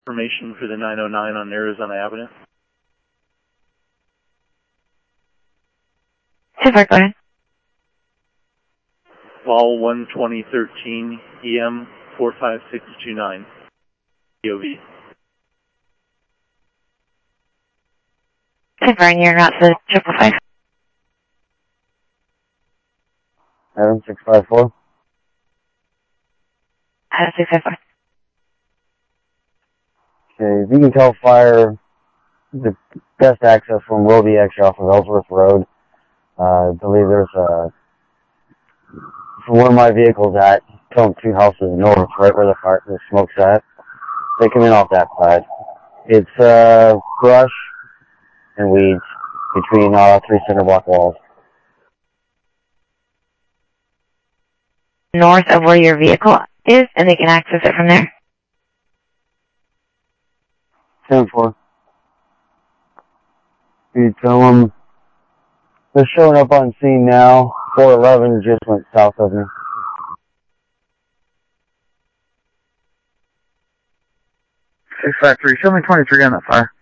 Information for the 909 on Arizona Avenue. 10-4, go ahead. Vol 12013 EM 45629. EOV. 10-4, and you're not the 555. 7654. 654. Okay, if you can tell fire the best access from Wilby exit off of Ellsworth Road. I believe there's from where my vehicle's at, tell them 2 houses north, right where the smoke's at. They come in off that side. It's brush and weeds between 3 cinder block walls. North of where your vehicle is, and they can access it from there. 10-4. You tell them they're showing up on scene now. 411 just went south of me. 653, show me 23 on that fire.